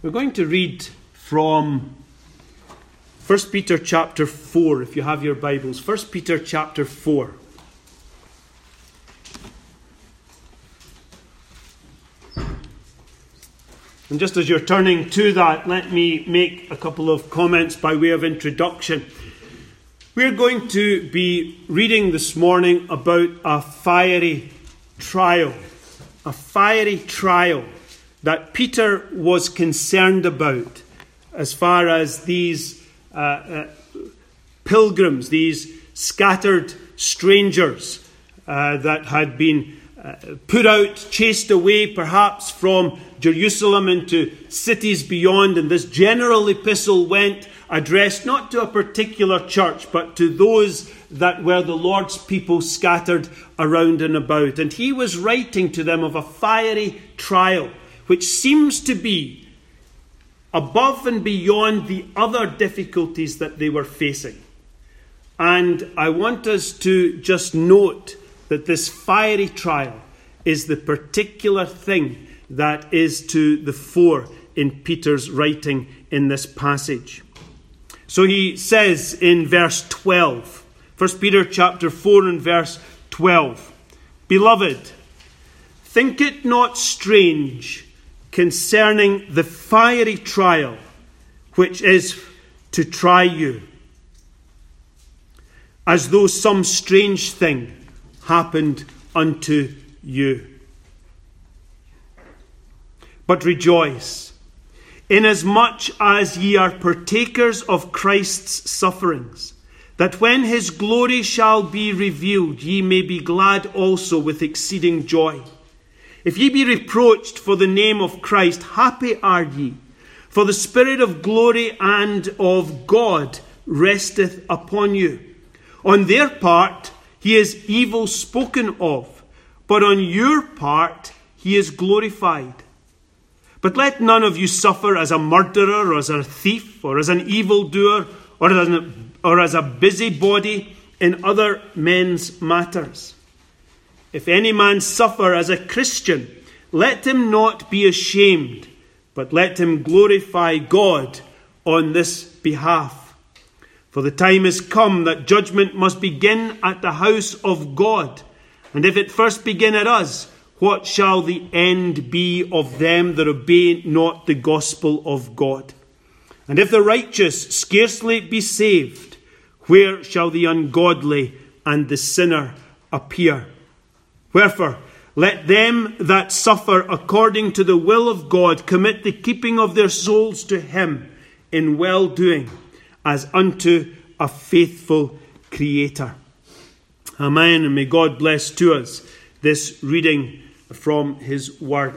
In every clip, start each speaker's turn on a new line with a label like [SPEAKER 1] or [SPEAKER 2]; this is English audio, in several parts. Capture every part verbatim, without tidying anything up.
[SPEAKER 1] We're going to read from First Peter chapter four, if you have your Bibles. First Peter chapter four. And just as you're turning to that, let me make a couple of comments by way of introduction. We're going to be reading this morning about a fiery trial. A fiery trial that Peter was concerned about as far as these uh, uh, pilgrims, these scattered strangers uh, that had been uh, put out, chased away perhaps from Jerusalem into cities beyond. And this general epistle went addressed not to a particular church, but to those that were the Lord's people scattered around and about. And he was writing to them of a fiery trial, which seems to be above and beyond the other difficulties that they were facing. And I want us to just note that this fiery trial is the particular thing that is to the fore in Peter's writing in this passage. So he says in verse twelve, First Peter chapter four and verse twelve, "Beloved, think it not strange concerning the fiery trial which is to try you, as though some strange thing happened unto you. But rejoice, inasmuch as ye are partakers of Christ's sufferings, that when his glory shall be revealed, ye may be glad also with exceeding joy. If ye be reproached for the name of Christ, happy are ye, for the Spirit of glory and of God resteth upon you. On their part he is evil spoken of, but on your part he is glorified. But let none of you suffer as a murderer, or as a thief, or as an evildoer, or as, an, or as a busybody in other men's matters. If any man suffer as a Christian, let him not be ashamed, but let him glorify God on this behalf. For the time is come that judgment must begin at the house of God. And if it first begin at us, what shall the end be of them that obey not the gospel of God? And if the righteous scarcely be saved, where shall the ungodly and the sinner appear? Wherefore, let them that suffer according to the will of God commit the keeping of their souls to him in well-doing, as unto a faithful Creator." Amen. And may God bless to us this reading from his word.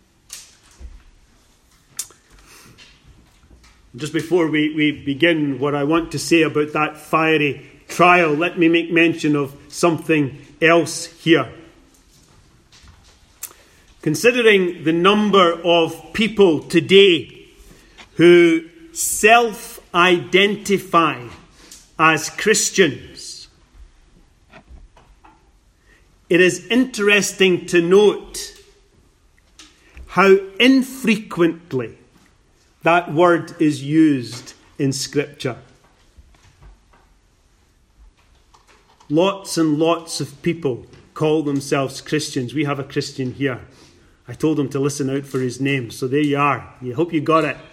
[SPEAKER 1] Just before we, we begin what I want to say about that fiery trial, let me make mention of something else here. Considering the number of people today who self-identify as Christians, it is interesting to note how infrequently that word is used in Scripture. Lots and lots of people call themselves Christians. We have a Christian here. I told him to listen out for his name, so there you are. I hope you got it.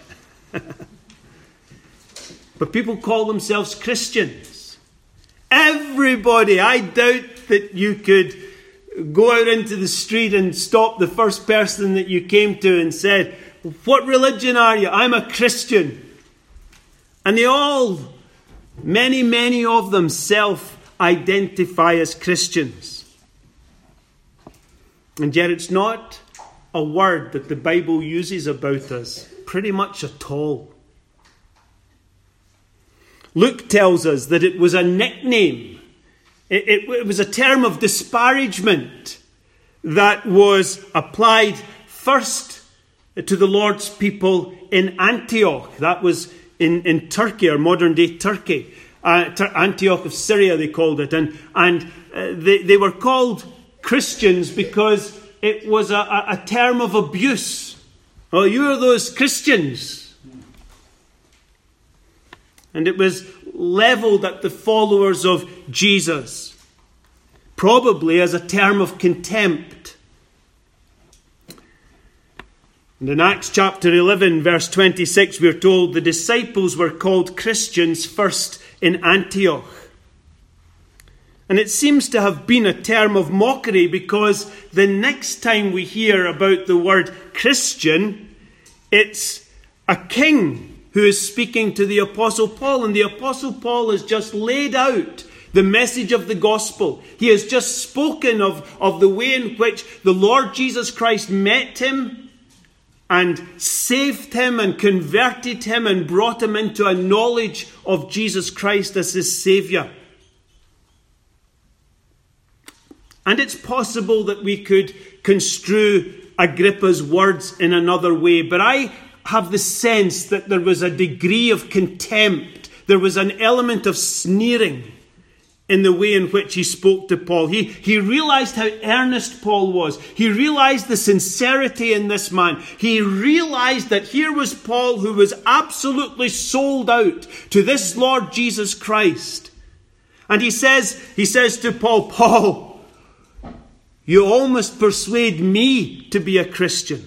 [SPEAKER 1] But people call themselves Christians. Everybody, I doubt that you could go out into the street and stop the first person that you came to and said, "What religion are you?" "I'm a Christian." And they all, many, many of them self-identify as Christians. And yet it's not a word that the Bible uses about us pretty much at all. Luke tells us that it was a nickname. It, it, it was a term of disparagement that was applied first to the Lord's people in Antioch. That was in, in Turkey, or modern-day Turkey. Uh, Antioch of Syria, they called it. And, and uh, they, they were called Christians because it was a, a term of abuse Oh, you're those Christians. And it was levelled at the followers of Jesus, probably as a term of contempt. And in Acts chapter eleven, verse twenty-six, we're told the disciples were called Christians first in Antioch. And it seems to have been a term of mockery, because the next time we hear about the word Christian, it's a king who is speaking to the Apostle Paul. And the Apostle Paul has just laid out the message of the gospel. He has just spoken of, of the way in which the Lord Jesus Christ met him and saved him and converted him and brought him into a knowledge of Jesus Christ as his Saviour. And it's possible that we could construe Agrippa's words in another way, but I have the sense that there was a degree of contempt. There was an element of sneering in the way in which he spoke to Paul. He, he realized how earnest Paul was. He realized the sincerity in this man. He realized that here was Paul, who was absolutely sold out to this Lord Jesus Christ. And he says, he says to Paul, Paul, you almost persuade me to be a Christian.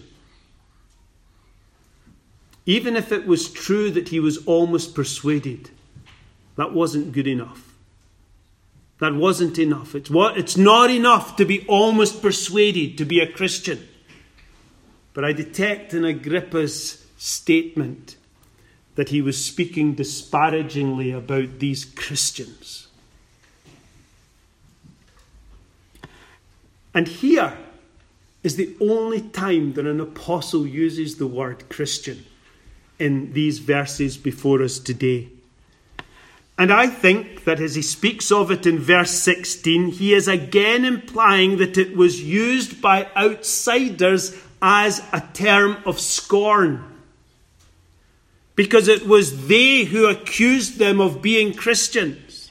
[SPEAKER 1] Even if it was true that he was almost persuaded, that wasn't good enough. That wasn't enough. It's what it's not enough to be almost persuaded to be a Christian. But I detect in Agrippa's statement that he was speaking disparagingly about these Christians. And here is the only time that an apostle uses the word Christian in these verses before us today. And I think that as he speaks of it in verse sixteen, he is again implying that it was used by outsiders as a term of scorn, because it was they who accused them of being Christians.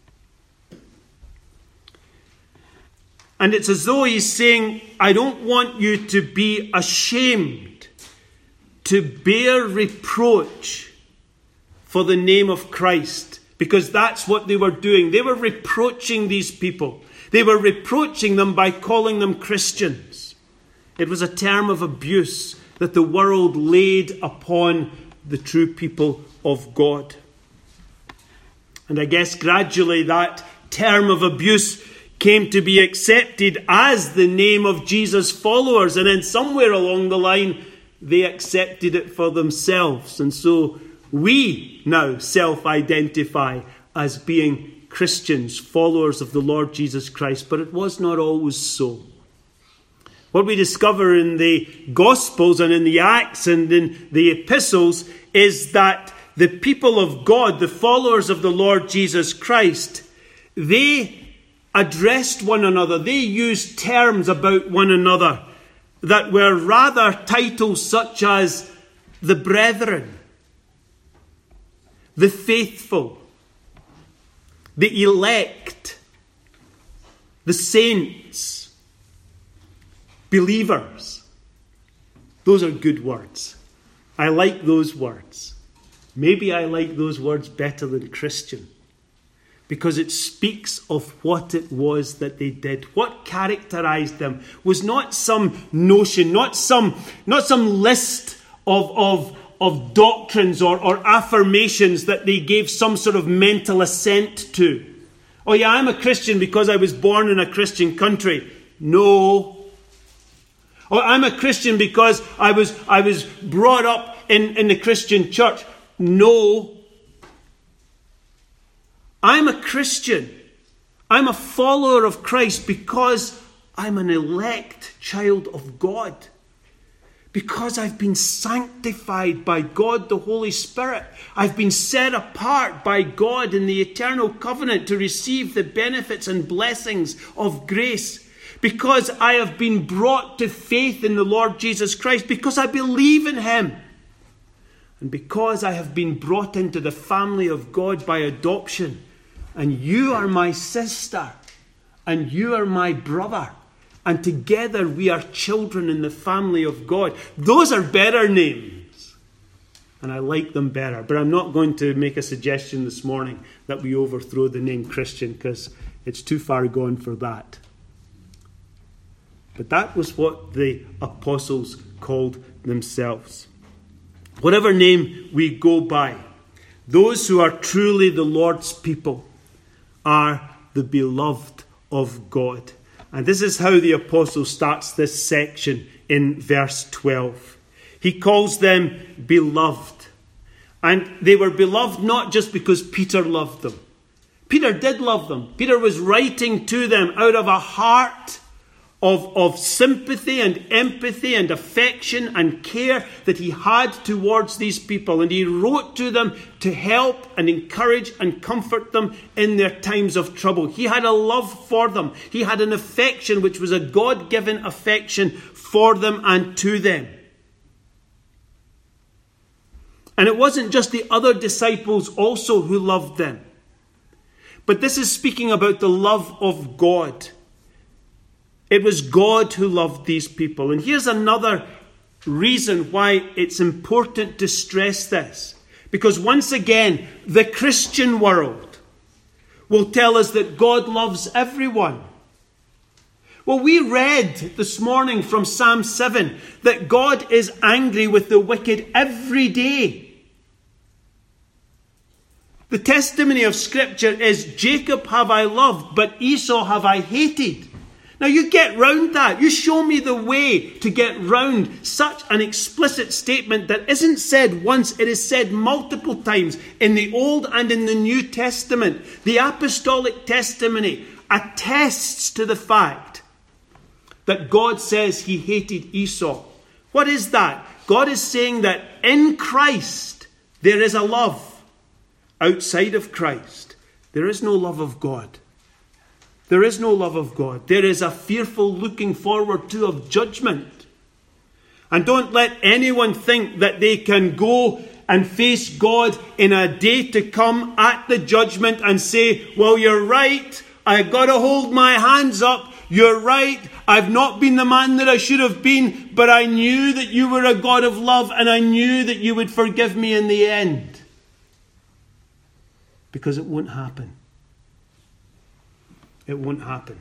[SPEAKER 1] And it's as though he's saying, I don't want you to be ashamed to bear reproach for the name of Christ, because that's what they were doing. They were reproaching these people. They were reproaching them by calling them Christians. It was a term of abuse that the world laid upon the true people of God. And I guess gradually that term of abuse came to be accepted as the name of Jesus' followers. And then somewhere along the line, they accepted it for themselves. And so we now self-identify as being Christians, followers of the Lord Jesus Christ. But it was not always so. What we discover in the Gospels and in the Acts and in the epistles is that the people of God, the followers of the Lord Jesus Christ, they addressed one another. They used terms about one another that were rather titles such as the brethren, the faithful, the elect, the saints, believers. Those are good words. I like those words. Maybe I like those words better than Christian, because it speaks of what it was that they did. What characterized them was not some notion, not some, not some list of, of, of doctrines or, or affirmations that they gave some sort of mental assent to. Oh yeah, I'm a Christian because I was born in a Christian country. No. Oh, I'm a Christian because I was, I was brought up in, in the Christian church. No. I'm a Christian. I'm a follower of Christ because I'm an elect child of God. Because I've been sanctified by God the Holy Spirit. I've been set apart by God in the eternal covenant to receive the benefits and blessings of grace. Because I have been brought to faith in the Lord Jesus Christ. Because I believe in Him. And because I have been brought into the family of God by adoption. And you are my sister, and you are my brother, And together we are children in the family of God. Those are better names. And I like them better. But I'm not going to make a suggestion this morning that we overthrow the name Christian, because it's too far gone for that. But that was what the apostles called themselves. Whatever name we go by, those who are truly the Lord's people are the beloved of God. And this is how the apostle starts this section in verse twelve. He calls them beloved. And they were beloved not just because Peter loved them. Peter did love them. Peter was writing to them out of a heart of, of sympathy and empathy and affection and care that he had towards these people. And he wrote to them to help and encourage and comfort them in their times of trouble. He had a love for them. He had an affection which was a God-given affection for them and to them. And it wasn't just the other disciples also who loved them. But this is speaking about the love of God. It was God who loved these people. And here's another reason why it's important to stress this. Because once again, the Christian world will tell us that God loves everyone. Well, we read this morning from Psalm seven that God is angry with the wicked every day. The testimony of Scripture is, Jacob have I loved, but Esau have I hated. Now you get round that. You show me the way to get round such an explicit statement that isn't said once, it is said multiple times in the Old and in the New Testament. The apostolic testimony attests to the fact that God says he hated Esau. What is that? God is saying that in Christ there is a love. Outside of Christ, there is no love of God. There is no love of God. There is a fearful looking forward to of judgment. And don't let anyone think that they can go and face God in a day to come at the judgment and say, well, you're right. I've got to hold my hands up. You're right. I've not been the man that I should have been, but I knew that you were a God of love and I knew that you would forgive me in the end. Because it won't happen. It won't happen.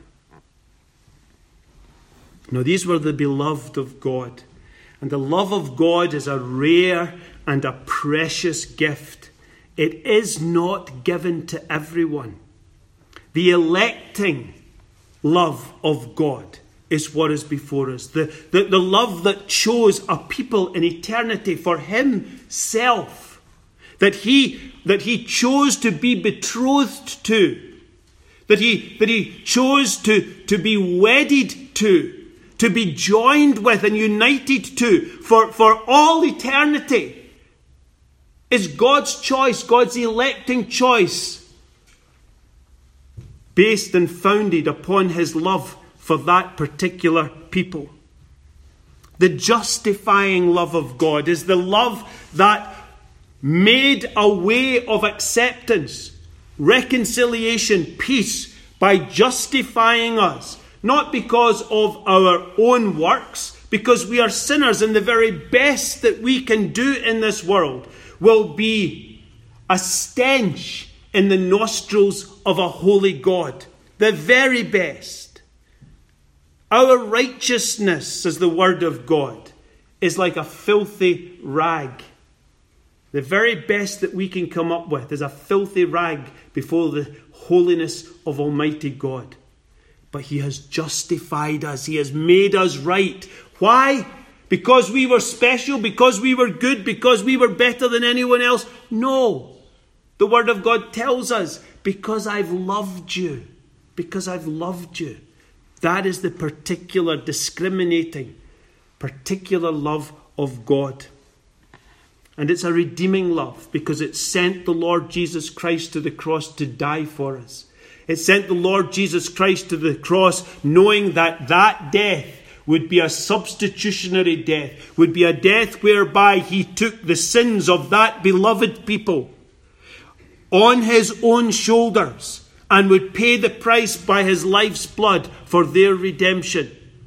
[SPEAKER 1] No, these were the beloved of God. And the love of God is a rare and a precious gift. It is not given to everyone. The electing love of God is what is before us. The, the, the love that chose a people in eternity for himself. That he, that he chose to be betrothed to. That he, that he chose to, to be wedded to. To be joined with and united to. For, for all eternity. Is God's choice. God's electing choice. Based and founded upon his love for that particular people. The justifying love of God is the love that made a way of acceptance, reconciliation, peace by justifying us. Not because of our own works, because we are sinners and the very best that we can do in this world will be a stench in the nostrils of a holy God. The very best. Our righteousness, says the word of God, is like a filthy rag. The very best that we can come up with is a filthy rag before the holiness of Almighty God. But he has justified us. He has made us right. Why? Because we were special? Because we were good? Because we were better than anyone else? No. The Word of God tells us, because I've loved you. Because I've loved you. That is the particular discriminating, particular love of God. And it's a redeeming love because it sent the Lord Jesus Christ to the cross to die for us. It sent the Lord Jesus Christ to the cross knowing that that death would be a substitutionary death, would be a death whereby he took the sins of that beloved people on his own shoulders and would pay the price by his life's blood for their redemption.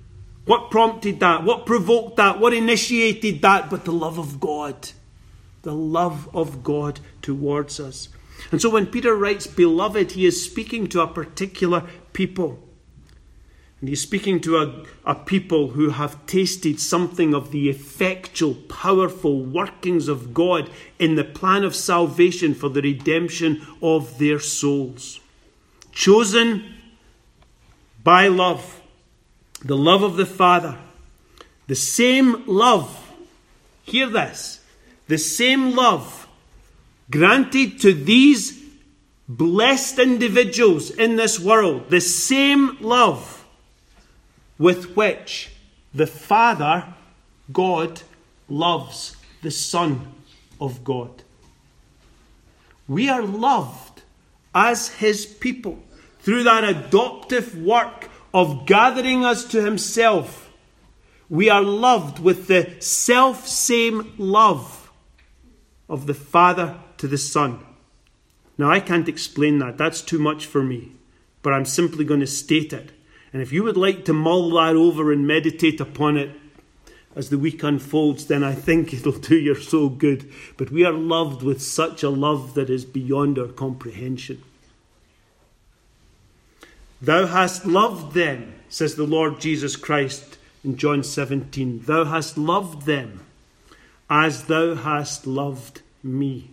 [SPEAKER 1] What prompted that? What provoked that? What initiated that? But the love of God. The love of God towards us. And so when Peter writes, beloved, he is speaking to a particular people. And he's speaking to a, a people who have tasted something of the effectual, powerful workings of God in the plan of salvation for the redemption of their souls. Chosen by love, the love of the Father, the same love, hear this, the same love granted to these blessed individuals in this world, the same love with which the Father, God, loves the Son of God. We are loved as his people through that adoptive work of gathering us to himself. We are loved with the self-same love of the Father to the Son. Now, I can't explain that. That's too much for me. But I'm simply going to state it. And if you would like to mull that over and meditate upon it as the week unfolds, then I think it'll do your soul good. But we are loved with such a love that is beyond our comprehension. Thou hast loved them, says the Lord Jesus Christ in John seventeen. Thou hast loved them as thou hast loved me.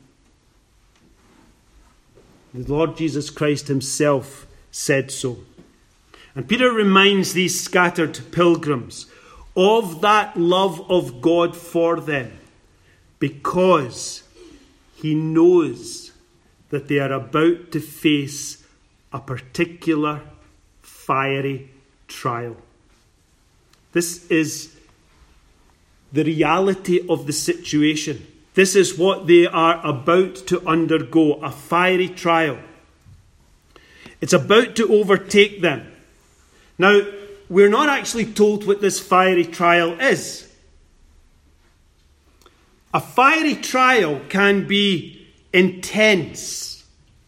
[SPEAKER 1] The Lord Jesus Christ himself said so. And Peter reminds these scattered pilgrims of that love of God for them because he knows that they are about to face a particular fiery trial. This is the reality of the situation. This is what they are about to undergo, a fiery trial. It's about to overtake them. Now, we're not actually told what this fiery trial is. A fiery trial can be intense,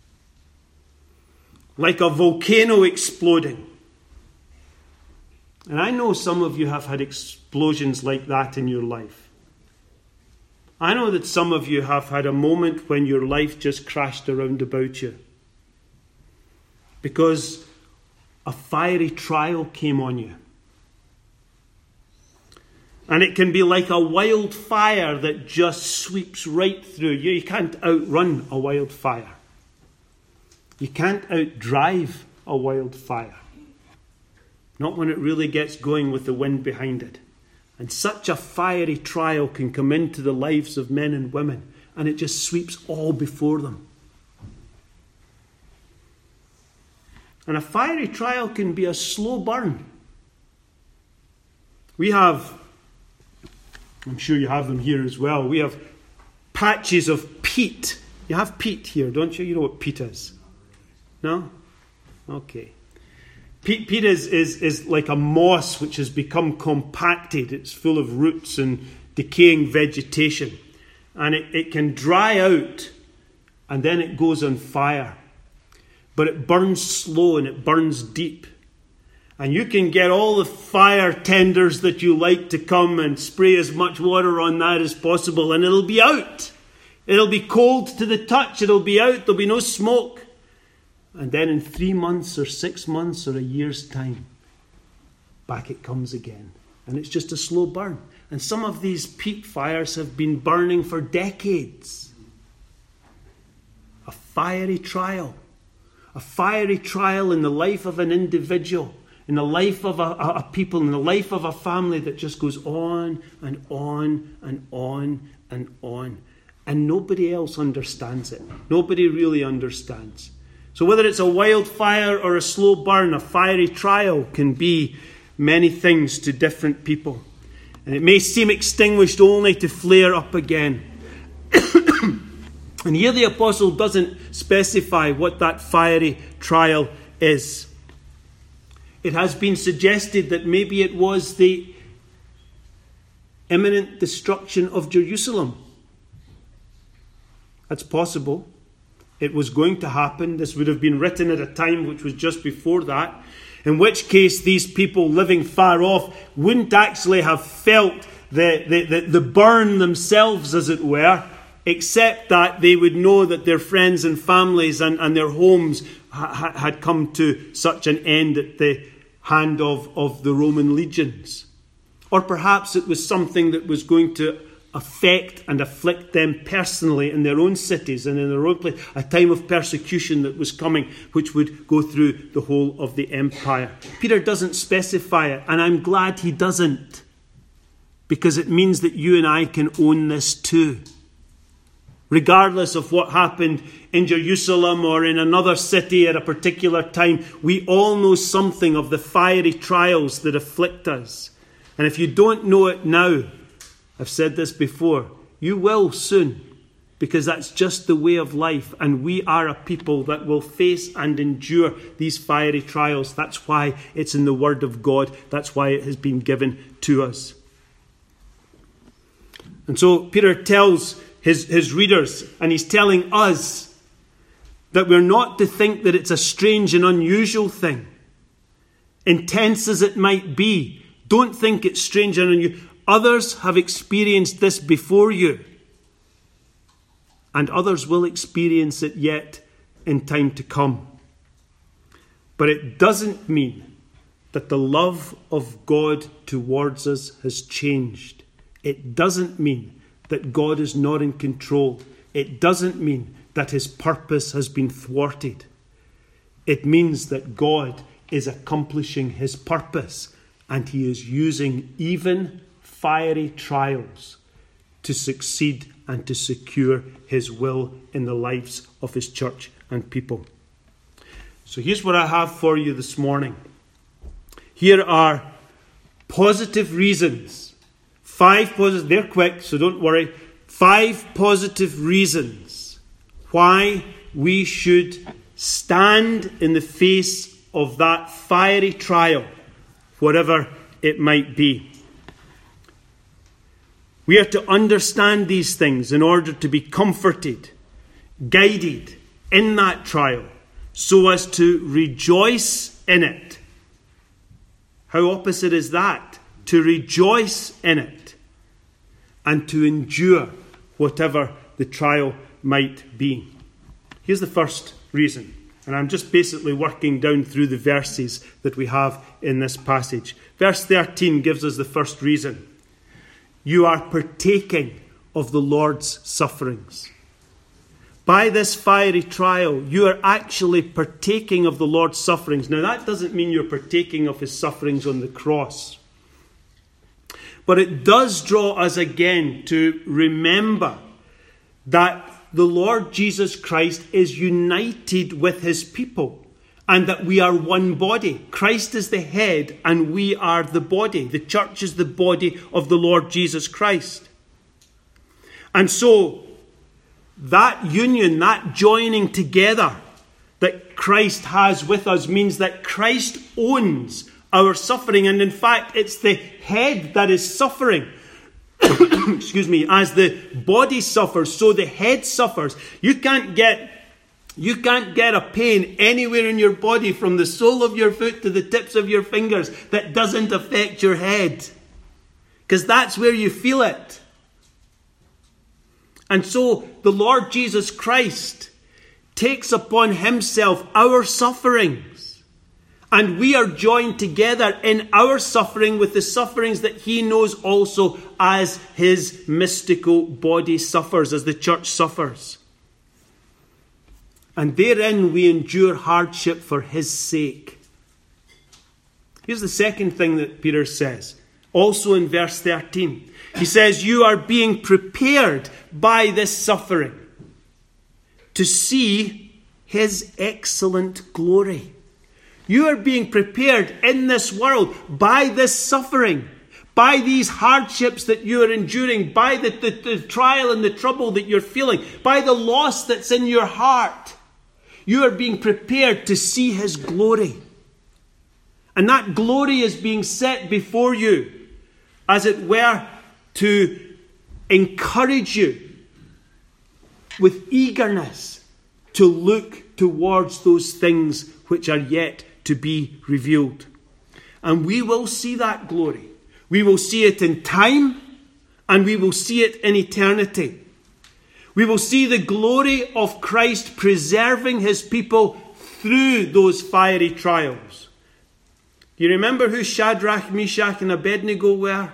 [SPEAKER 1] like a volcano exploding. And I know some of you have had explosions like that in your life. I know that some of you have had a moment when your life just crashed around about you, because a fiery trial came on you. And it can be like a wildfire that just sweeps right through you. You can't outrun a wildfire. You can't outdrive a wildfire. Not when it really gets going with the wind behind it. And such a fiery trial can come into the lives of men and women, and it just sweeps all before them. And a fiery trial can be a slow burn. We have, I'm sure you have them here as well, we have patches of peat. You have peat here, don't you? You know what peat is? No? Okay. Peat, peat is, is, is like a moss which has become compacted. It's full of roots and decaying vegetation. And it, it can dry out and then it goes on fire. But it burns slow and it burns deep. And you can get all the fire tenders that you like to come and spray as much water on that as possible, and it'll be out. It'll be cold to the touch. It'll be out. There'll be no smoke. And then in three months or six months or a year's time, back it comes again. And it's just a slow burn. And some of these peat fires have been burning for decades. A fiery trial. A fiery trial in the life of an individual, in the life of a, a, a people, in the life of a family that just goes on and on and on and on. And nobody else understands it. Nobody really understands. So whether it's a wildfire or a slow burn, a fiery trial can be many things to different people. And it may seem extinguished only to flare up again. And here the apostle doesn't specify what that fiery trial is. It has been suggested that maybe it was the imminent destruction of Jerusalem. That's possible. It was going to happen. This would have been written at a time which was just before that. In which case, these people living far off wouldn't actually have felt the, the, the, the burn themselves, as it were, except that they would know that their friends and families and, and their homes ha- had come to such an end at the hand of, of the Roman legions. Or perhaps it was something that was going to affect and afflict them personally in their own cities and in their own place, a time of persecution that was coming, which would go through the whole of the empire. Peter doesn't specify it, and I'm glad he doesn't, because it means that you and I can own this too. Regardless of what happened in Jerusalem or in another city at a particular time, we all know something of the fiery trials that afflict us. And if you don't know it now, I've said this before, you will soon, because that's just the way of life, and we are a people that will face and endure these fiery trials. That's why it's in the Word of God. That's why it has been given to us. And so Peter tells his, his readers, and he's telling us, that we're not to think that it's a strange and unusual thing. Intense as it might be, don't think it's strange and unusual. Others have experienced this before you, and others will experience it yet in time to come. But it doesn't mean that the love of God towards us has changed. It doesn't mean that God is not in control. It doesn't mean that his purpose has been thwarted. It means that God is accomplishing his purpose, and he is using even fiery trials to succeed and to secure his will in the lives of his church and people. So here's what I have for you this morning. Here are positive reasons. Five positive, they're quick, so don't worry. Five positive reasons why we should stand in the face of that fiery trial, whatever it might be. We are to understand these things in order to be comforted, guided in that trial, so as to rejoice in it. How opposite is that? To rejoice in it and to endure whatever the trial might be. Here's the first reason, and I'm just basically working down through the verses that we have in this passage. Verse thirteen gives us the first reason. You are partaking of the Lord's sufferings. By this fiery trial, you are actually partaking of the Lord's sufferings. Now, that doesn't mean you're partaking of his sufferings on the cross. But it does draw us again to remember that the Lord Jesus Christ is united with his people, and that we are one body. Christ is the head and we are the body. The church is the body of the Lord Jesus Christ. And so that union, that joining together that Christ has with us means that Christ owns our suffering. And in fact, it's the head that is suffering. Excuse me, as the body suffers, so the head suffers. You can't get You can't get a pain anywhere in your body from the sole of your foot to the tips of your fingers that doesn't affect your head. Because that's where you feel it. And so the Lord Jesus Christ takes upon himself our sufferings. And we are joined together in our suffering with the sufferings that he knows also as his mystical body suffers, as the church suffers. And therein we endure hardship for his sake. Here's the second thing that Peter says, also in verse thirteen. He says, you are being prepared by this suffering to see his excellent glory. You are being prepared in this world by this suffering, by these hardships that you are enduring, by the, the, the trial and the trouble that you're feeling, by the loss that's in your heart. You are being prepared to see his glory. And that glory is being set before you, as it were, to encourage you with eagerness to look towards those things which are yet to be revealed. And we will see that glory. We will see it in time, and we will see it in eternity. We will see the glory of Christ preserving his people through those fiery trials. Do you remember who Shadrach, Meshach, and Abednego were?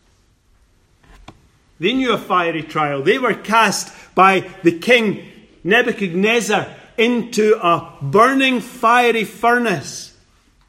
[SPEAKER 1] They knew a fiery trial. They were cast by the king Nebuchadnezzar into a burning fiery furnace.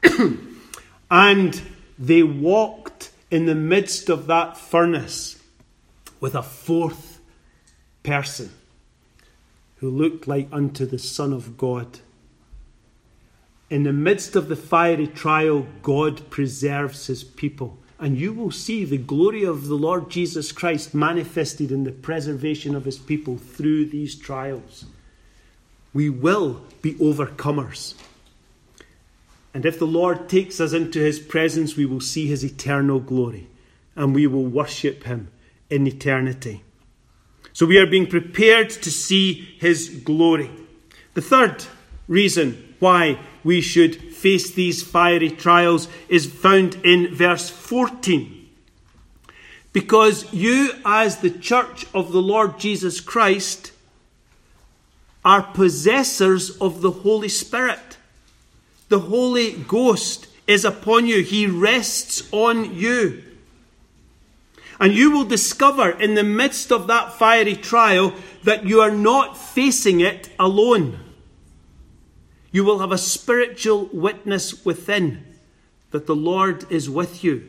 [SPEAKER 1] And they walked in the midst of that furnace with a fourth person who looked like unto the Son of God. In the midst of the fiery trial, God preserves his people. And you will see the glory of the Lord Jesus Christ manifested in the preservation of his people through these trials. We will be overcomers. And if the Lord takes us into his presence, we will see his eternal glory. And we will worship him in eternity. So we are being prepared to see his glory. The third reason why we should face these fiery trials is found in verse fourteen. Because you, as the church of the Lord Jesus Christ, are possessors of the Holy Spirit. The Holy Ghost is upon you. He rests on you. And you will discover in the midst of that fiery trial that you are not facing it alone. You will have a spiritual witness within that the Lord is with you.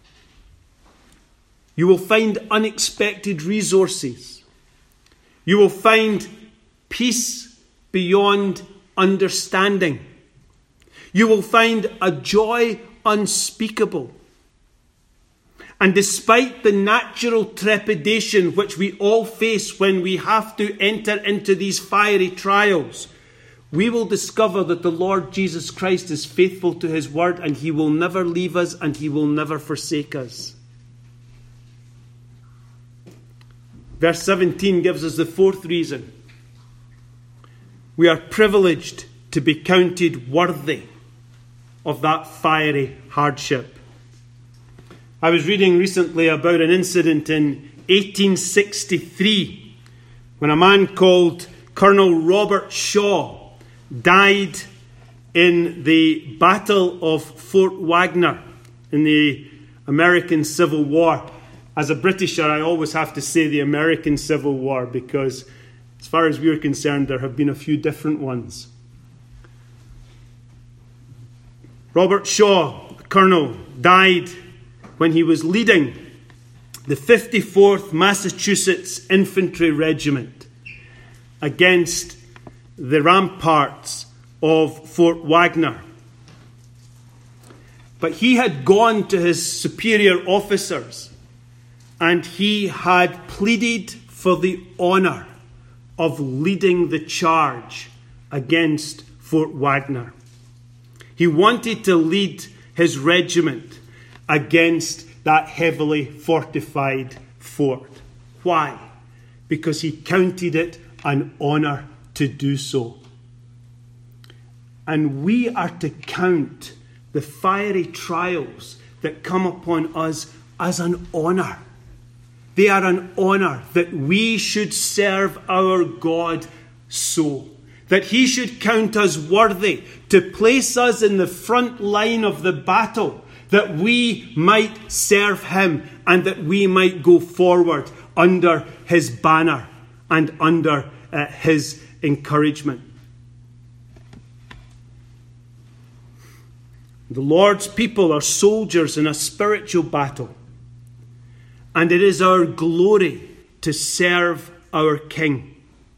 [SPEAKER 1] You will find unexpected resources. You will find peace beyond understanding. You will find a joy unspeakable. And despite the natural trepidation which we all face when we have to enter into these fiery trials, we will discover that the Lord Jesus Christ is faithful to his word, and he will never leave us and he will never forsake us. Verse seventeen gives us the fourth reason. We are privileged to be counted worthy of that fiery hardship. I was reading recently about an incident in eighteen sixty-three when a man called Colonel Robert Shaw died in the Battle of Fort Wagner in the American Civil War. As a Britisher, I always have to say the American Civil War because, as far as we're concerned, there have been a few different ones. Robert Shaw, the colonel, died when he was leading the fifty-fourth Massachusetts Infantry Regiment against the ramparts of Fort Wagner. But he had gone to his superior officers and he had pleaded for the honour of leading the charge against Fort Wagner. He wanted to lead his regiment against that heavily fortified fort. Why? Because he counted it an honour to do so. And we are to count the fiery trials that come upon us as an honour. They are an honour that we should serve our God so. That he should count us worthy to place us in the front line of the battle, that we might serve him and that we might go forward under his banner and under uh, his encouragement. The Lord's people are soldiers in a spiritual battle, and it is our glory to serve our King.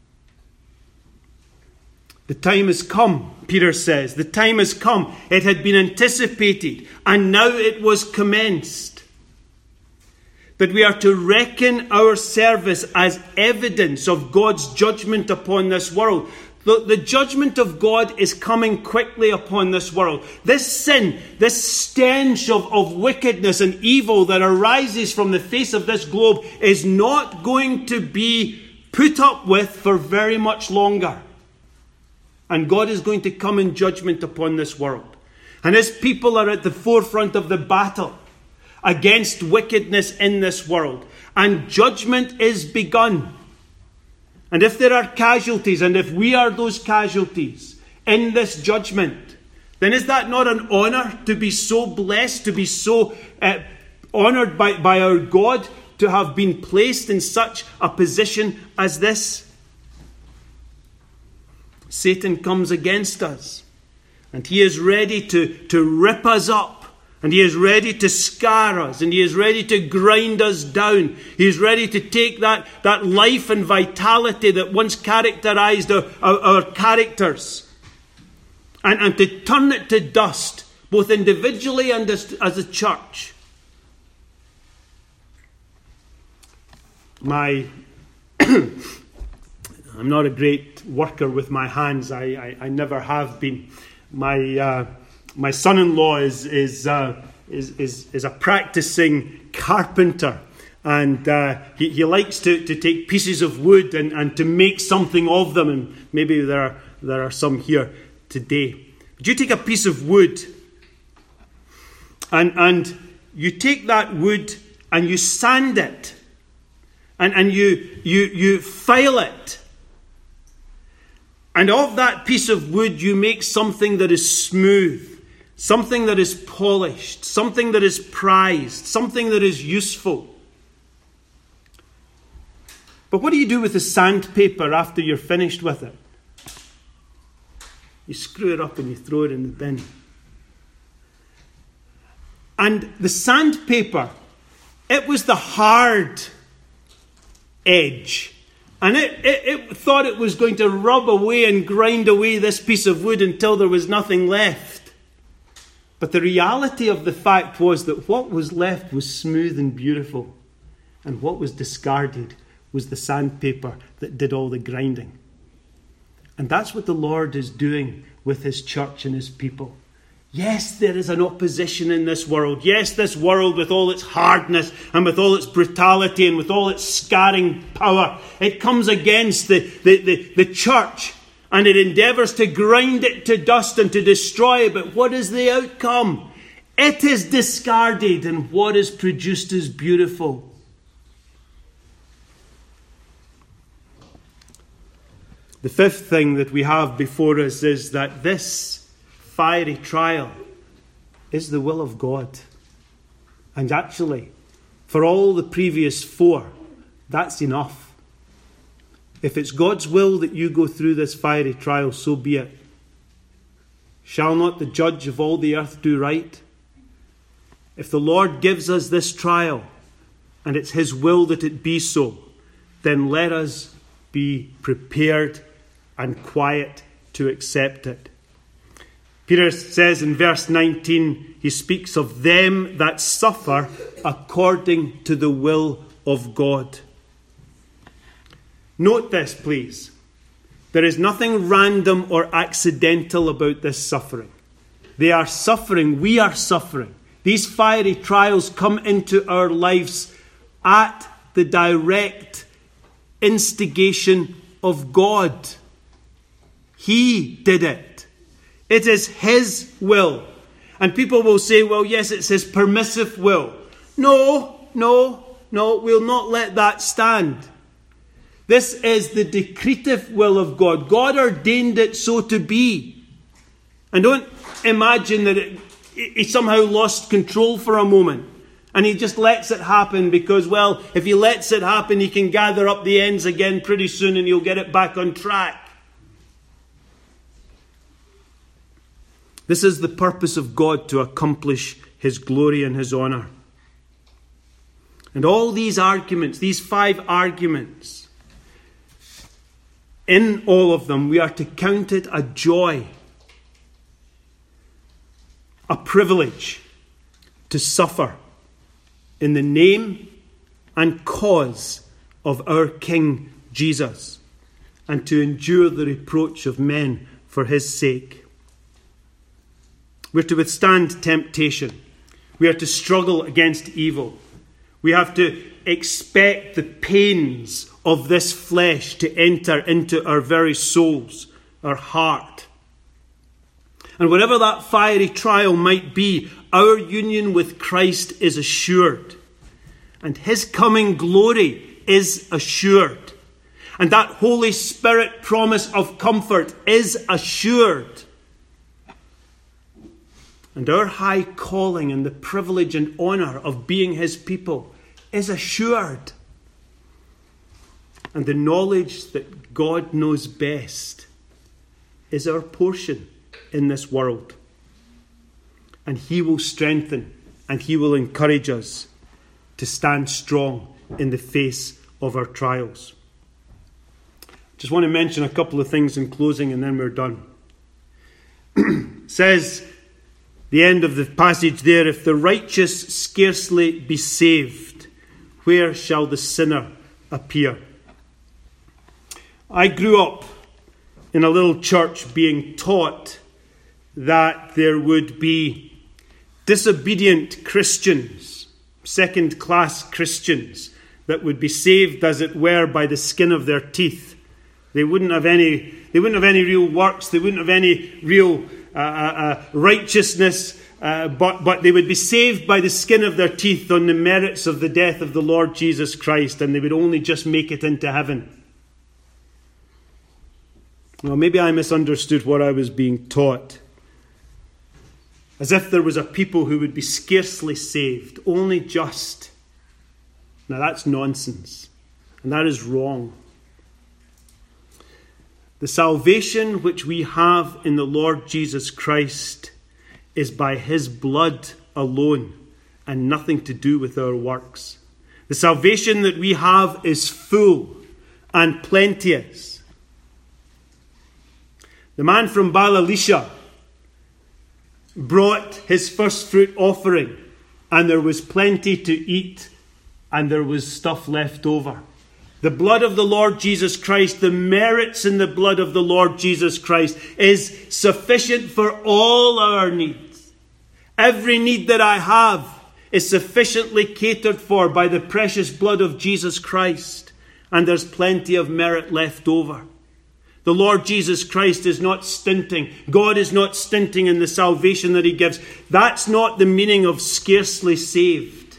[SPEAKER 1] The time has come, Peter says. The time has come. It had been anticipated, and now it was commenced. That we are to reckon our service as evidence of God's judgment upon this world. The, the judgment of God is coming quickly upon this world. This sin, this stench of, of wickedness and evil that arises from the face of this globe is not going to be put up with for very much longer. And God is going to come in judgment upon this world. And his people are at the forefront of the battle against wickedness in this world. And judgment is begun. And if there are casualties, and if we are those casualties in this judgment, then is that not an honour to be so blessed, to be so uh, honoured by, by our God, to have been placed in such a position as this? Satan comes against us, and he is ready to, to rip us up. And he is ready to scar us. And he is ready to grind us down. He is ready to take that, that life and vitality that once characterized our, our, our characters and, and to turn it to dust, both individually and as, as a church. My, I'm not a great worker with my hands. I, I, I never have been. My... Uh, My son-in-law is is, uh, is is is a practicing carpenter, and uh, he he likes to, to take pieces of wood and, and to make something of them. And maybe there are there are some here today. But you take a piece of wood, and and you take that wood and you sand it, and and you you you file it. And of that piece of wood, you make something that is smooth. Something that is polished, something that is prized, something that is useful. But what do you do with the sandpaper after you're finished with it? You screw it up and you throw it in the bin. And the sandpaper, it was the hard edge. And it, it, it thought it was going to rub away and grind away this piece of wood until there was nothing left. But the reality of the fact was that what was left was smooth and beautiful. And what was discarded was the sandpaper that did all the grinding. And that's what the Lord is doing with his church and his people. Yes, there is an opposition in this world. Yes, this world with all its hardness and with all its brutality and with all its scarring power, it comes against the, the, the, the church. And it endeavours to grind it to dust and to destroy it. But what is the outcome? It is discarded, and what is produced is beautiful. The fifth thing that we have before us is that this fiery trial is the will of God. And actually, for all the previous four, that's enough. If it's God's will that you go through this fiery trial, so be it. Shall not the judge of all the earth do right? If the Lord gives us this trial, and it's his will that it be so, then let us be prepared and quiet to accept it. Peter says in verse nineteen, he speaks of them that suffer according to the will of God. Note this, please. There is nothing random or accidental about this suffering. They are suffering. We are suffering. These fiery trials come into our lives at the direct instigation of God. He did it. It is his will. And people will say, well, yes, it's his permissive will. No, no, no, we'll not let that stand. This is the decretive will of God. God ordained it so to be. And don't imagine that it, he somehow lost control for a moment. And he just lets it happen because, well, if he lets it happen, he can gather up the ends again pretty soon and he'll get it back on track. This is the purpose of God, to accomplish his glory and his honour. And all these arguments, these five arguments, in all of them, we are to count it a joy, a privilege to suffer in the name and cause of our King Jesus, and to endure the reproach of men for his sake. We're to withstand temptation. We are to struggle against evil. We have to expect the pains of this flesh to enter into our very souls, our heart. And whatever that fiery trial might be, our union with Christ is assured. And his coming glory is assured. And that Holy Spirit promise of comfort is assured. And our high calling and the privilege and honour of being his people is assured. And the knowledge that God knows best is our portion in this world. And he will strengthen and he will encourage us to stand strong in the face of our trials. Just want to mention a couple of things in closing and then we're done. It says, the end of the passage there, if the righteous scarcely be saved, where shall the sinner appear? I grew up in a little church being taught that there would be disobedient Christians, second-class Christians, that would be saved, as it were, by the skin of their teeth. They wouldn't have any. They wouldn't have any real works. They wouldn't have any real uh, uh, righteousness. Uh, but but they would be saved by the skin of their teeth on the merits of the death of the Lord Jesus Christ, and they would only just make it into heaven. Well, maybe I misunderstood what I was being taught. As if there was a people who would be scarcely saved, only just. Now that's nonsense, and that is wrong. The salvation which we have in the Lord Jesus Christ is by his blood alone and nothing to do with our works. The salvation that we have is full and plenteous. The man from Baal Elisha brought his first fruit offering, and there was plenty to eat, and there was stuff left over. The blood of the Lord Jesus Christ, the merits in the blood of the Lord Jesus Christ is sufficient for all our needs. Every need that I have is sufficiently catered for by the precious blood of Jesus Christ, and there's plenty of merit left over. The Lord Jesus Christ is not stinting. God is not stinting in the salvation that he gives. That's not the meaning of scarcely saved.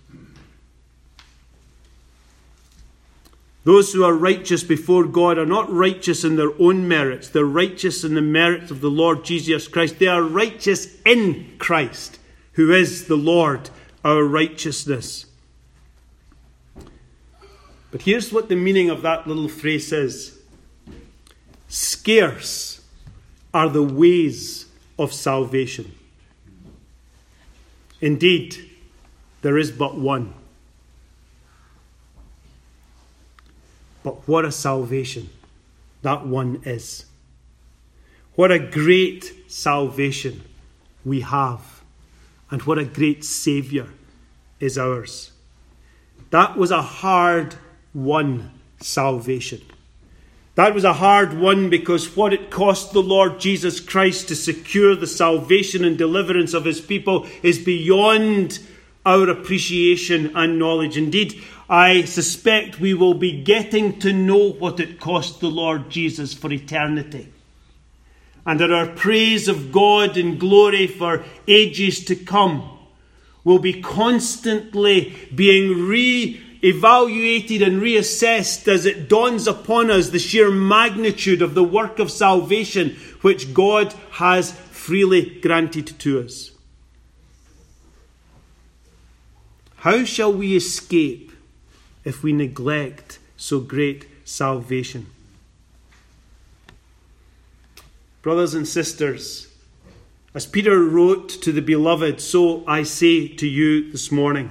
[SPEAKER 1] Those who are righteous before God are not righteous in their own merits. They're righteous in the merits of the Lord Jesus Christ. They are righteous in Christ, who is the Lord, our righteousness. But here's what the meaning of that little phrase is. Scarce are the ways of salvation. Indeed, there is but one. But what a salvation that one is. What a great salvation we have. And what a great Saviour is ours. That was a hard-won salvation. That was a hard one because what it cost the Lord Jesus Christ to secure the salvation and deliverance of his people is beyond our appreciation and knowledge. Indeed, I suspect we will be getting to know what it cost the Lord Jesus for eternity. And that our praise of God and glory for ages to come will be constantly being re evaluated and reassessed as it dawns upon us the sheer magnitude of the work of salvation which God has freely granted to us. How shall we escape if we neglect so great salvation? Brothers and sisters, as Peter wrote to the beloved, so I say to you this morning,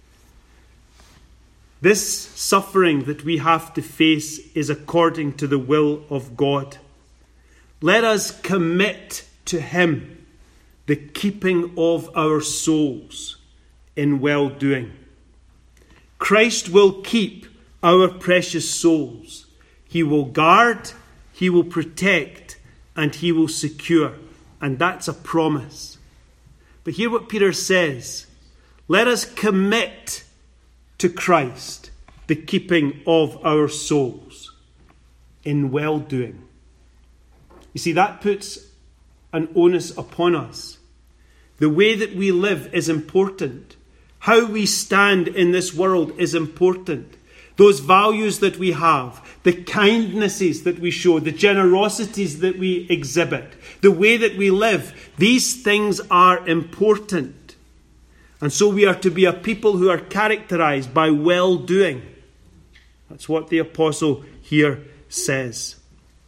[SPEAKER 1] this suffering that we have to face is according to the will of God. Let us commit to him the keeping of our souls in well-doing. Christ will keep our precious souls. He will guard, he will protect, and he will secure. And that's a promise. But hear what Peter says. Let us commit to Christ the keeping of our souls in well-doing. You see, that puts and onus upon us. The way that we live is important. How we stand in this world is important. Those values that we have, the kindnesses that we show, the generosities that we exhibit, the way that we live, these things are important. And so we are to be a people who are characterized by well-doing. That's what the apostle here says.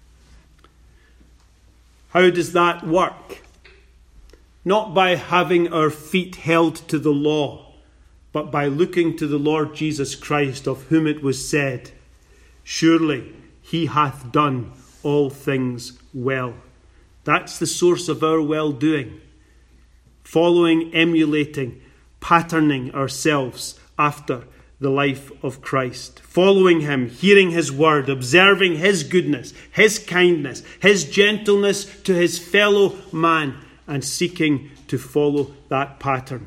[SPEAKER 1] How does that work? Not by having our feet held to the law, but by looking to the Lord Jesus Christ, of whom it was said, "Surely he hath done all things well." That's the source of our well-doing. Following, emulating, patterning ourselves after the life of Christ. Following him, hearing his word, observing his goodness, his kindness, his gentleness to his fellow man, and seeking to follow that pattern.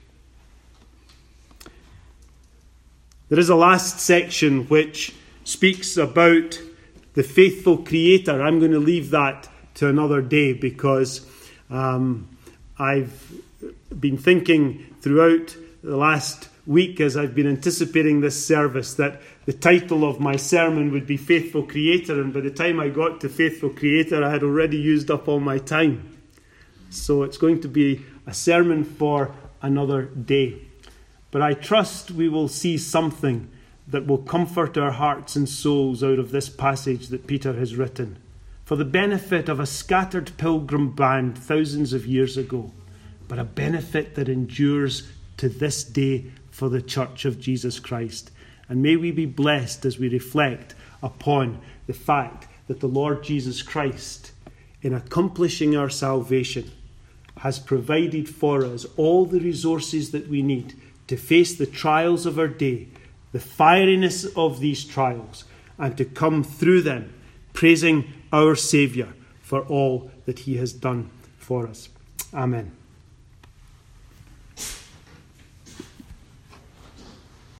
[SPEAKER 1] There is a last section which speaks about the faithful Creator. I'm going to leave that to another day because um, I've been thinking throughout the last week as I've been anticipating this service that the title of my sermon would be Faithful Creator, and by the time I got to Faithful Creator I had already used up all my time. So it's going to be a sermon for another day. But I trust we will see something that will comfort our hearts and souls out of this passage that Peter has written, for the benefit of a scattered pilgrim band thousands of years ago, but a benefit that endures to this day for the Church of Jesus Christ. And may we be blessed as we reflect upon the fact that the Lord Jesus Christ, in accomplishing our salvation, has provided for us all the resources that we need to face the trials of our day, the fieriness of these trials, and to come through them praising our Saviour for all that he has done for us. Amen.